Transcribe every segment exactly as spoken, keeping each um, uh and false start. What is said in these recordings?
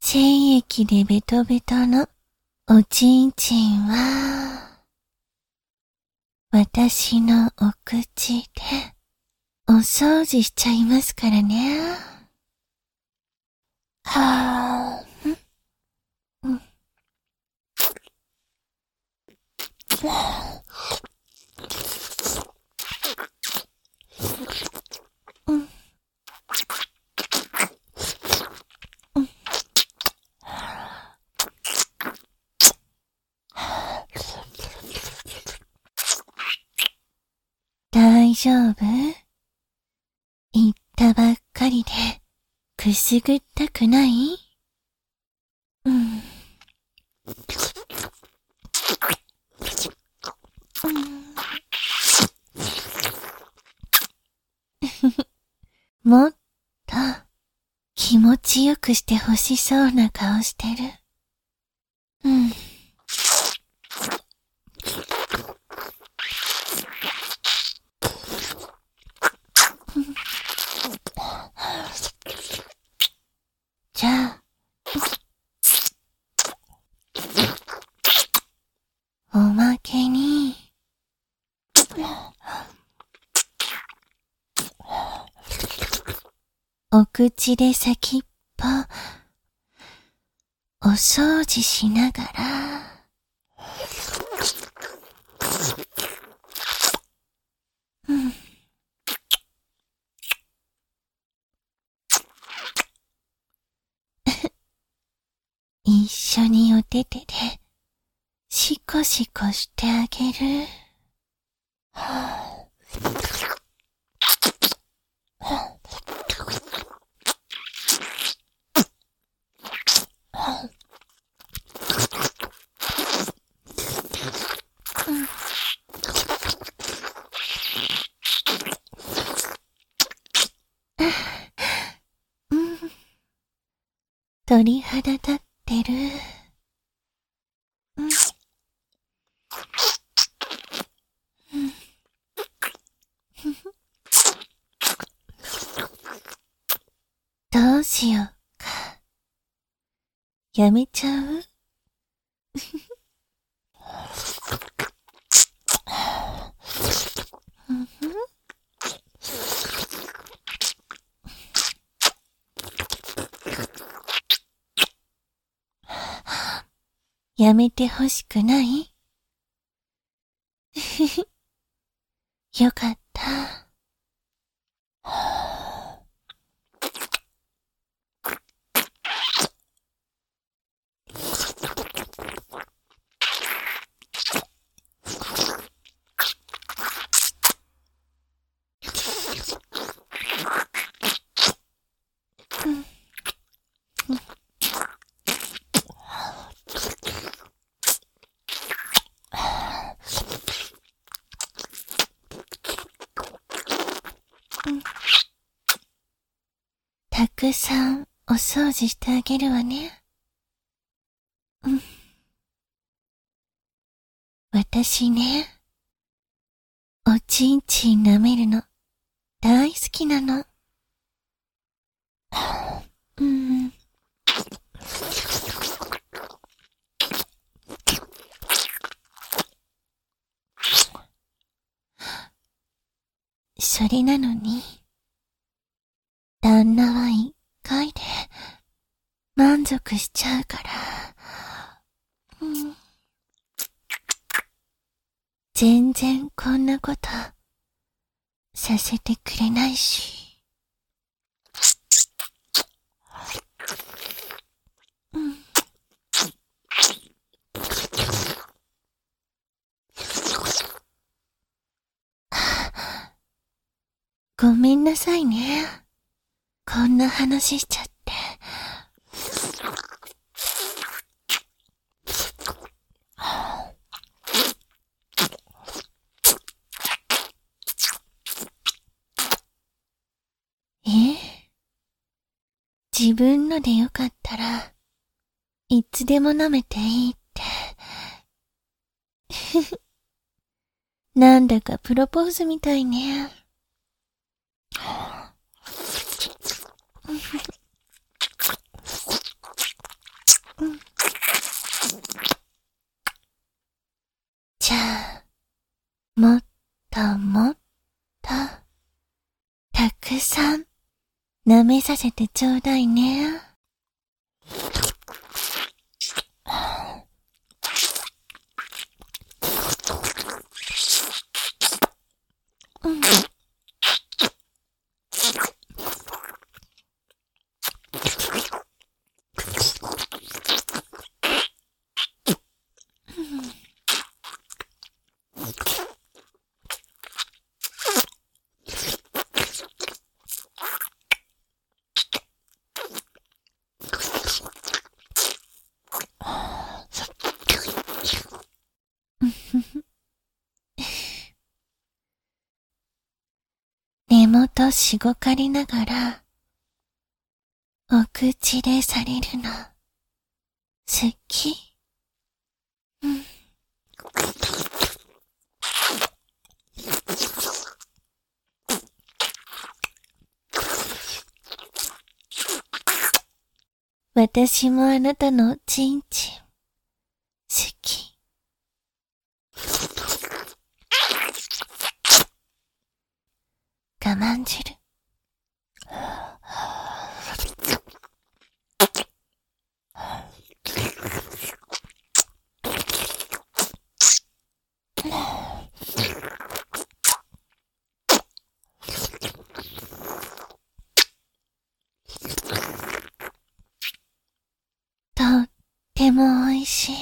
精液でベトベトのおちんちんは、私のお口でお掃除しちゃいますからね。はぁ、ん、うん。うん。うん。大丈夫？言ったばっかりでくすぐったくない？うん。うん。もっと気持ちよくしてほしそうな顔してる。うん。じゃあ、おまけに、お口で先っぽ、お掃除しながら、うん。一緒にお手手で、シコシコしてあげる。はぁ。うん。鳥肌立ってる。うん。うん。どうしようか。やめちゃう？うんふん。やめてほしくない？よかった。たくさんお掃除してあげるわね。うん。私ね、おちんちん舐めるの大好きなの。うん。それなのに、旦那は一回で満足しちゃうから、うん、全然こんなことさせてくれないし。うん、ごめんなさいね。こんな話しちゃって。え？自分のでよかったら、いつでも舐めていいって。なんだかプロポーズみたいね。 めさせてちょうだいね。うん。根元しごかりながら、お口でされるの、好き？うん。私もあなたのちんちん、好き。我慢汁。とっても美味しい。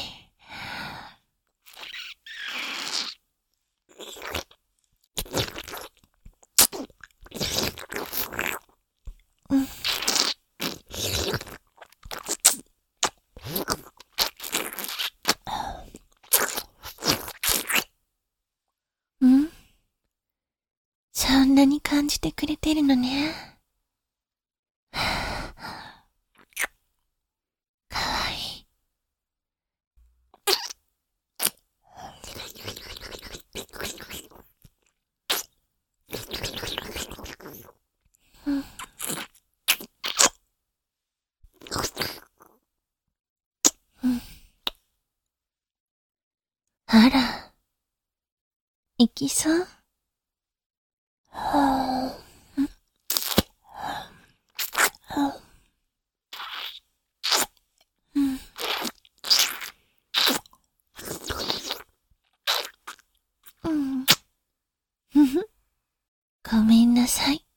うん。うん？そんなに感じてくれてるのね。かわいい。うん。うん。あら、いきそう？はぁ、ん？はぁ、うん。うん。ふふ。ごめんなさい。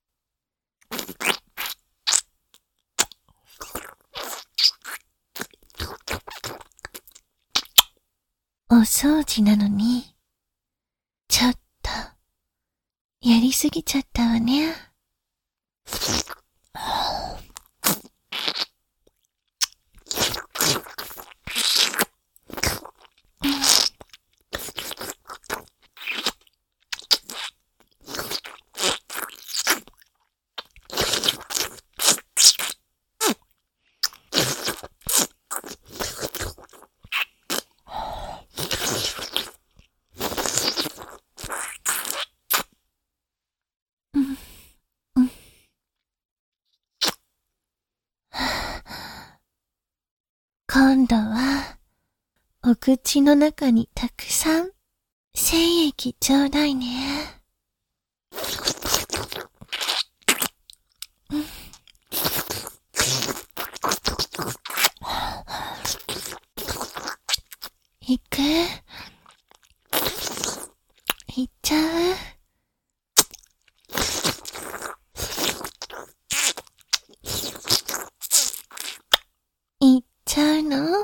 お掃除なのに、ちょっと、やりすぎちゃったわね。うん、うん。今度は、お口の中にたくさん、精液ちょうだいね。うん。いく？いっちゃう？いっちゃうの？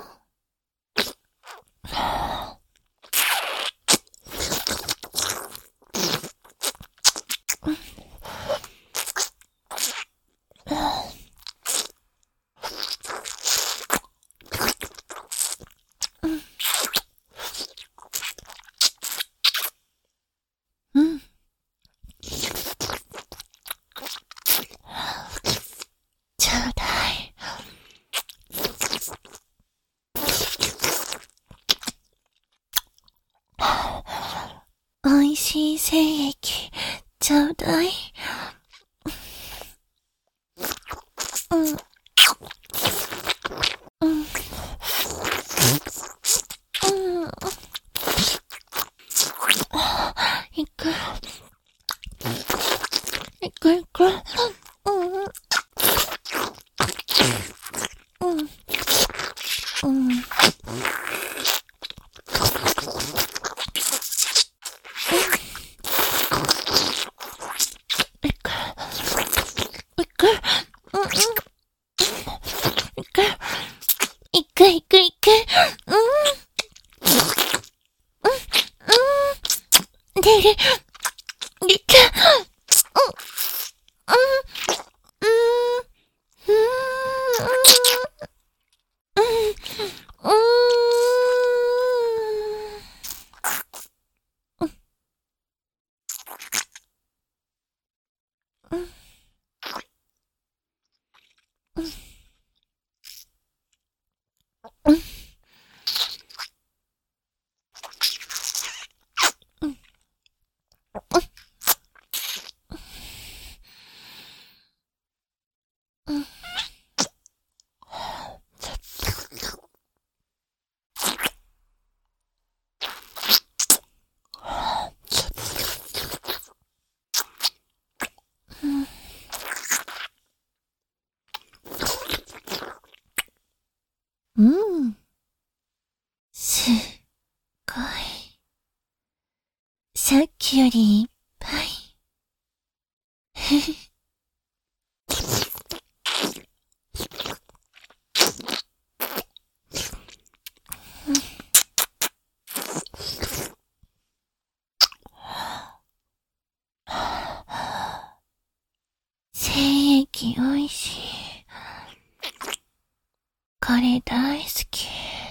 うん。ちょうだい。おいしい精液、ちょうだい。うん。うん。うん。いく。いくいく。うん。 ぐいぐいぐい。うん。うん。うん。出る。出た。うん。うん。うん。うん。うん。うん。うん。うん。うん。すっごい。さっきよりいっぱい。ふふ。精液おいしい。これ大好き。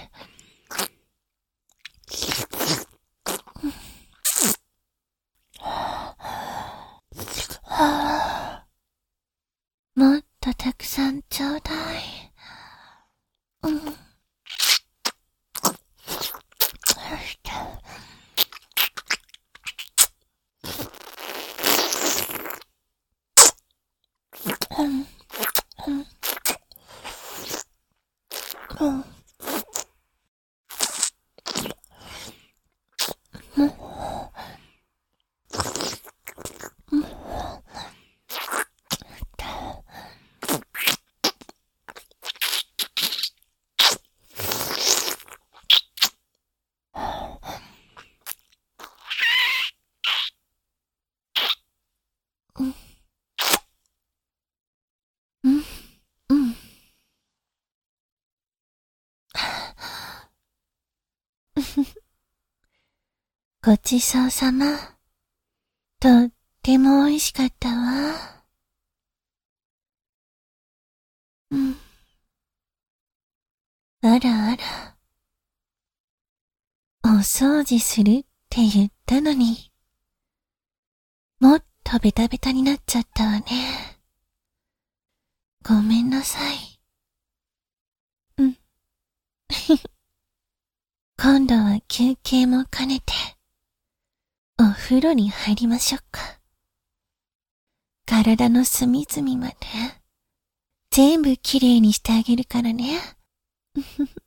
はぁ、もっとたくさんちょうだい。うん。うん。うん。うん。うん。うん。うん。うん。うん。ごちそうさま。とっても美味しかったわ。うん。あらあら。お掃除するって言ったのに、もっとベタベタになっちゃったわね。ごめんなさい。うん。今度は休憩も兼ねて、お風呂に入りましょうか。体の隅々まで、全部きれいにしてあげるからね。